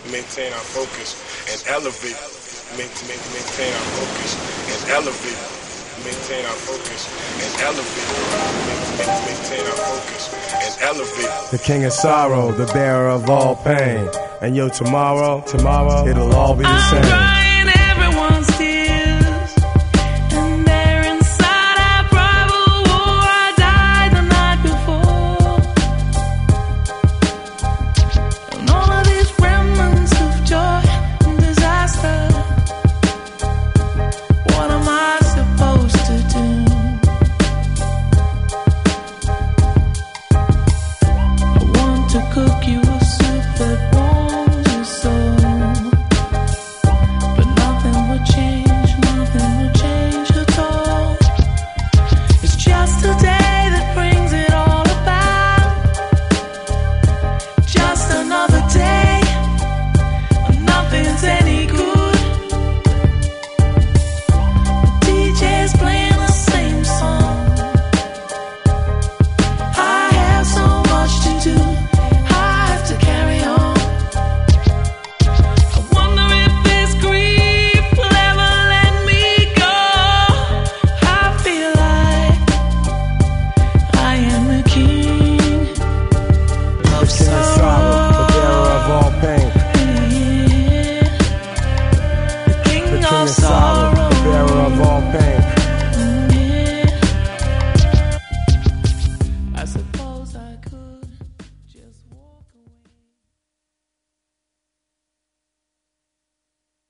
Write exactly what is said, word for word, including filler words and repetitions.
maintain our focus, and elevate. Maintain, maintain our focus, and elevate. Maintain our focus, and elevate. Maintain our focus, and elevate. The king of sorrow, the bearer of all pain. And yo, tomorrow, tomorrow, it'll all be the same.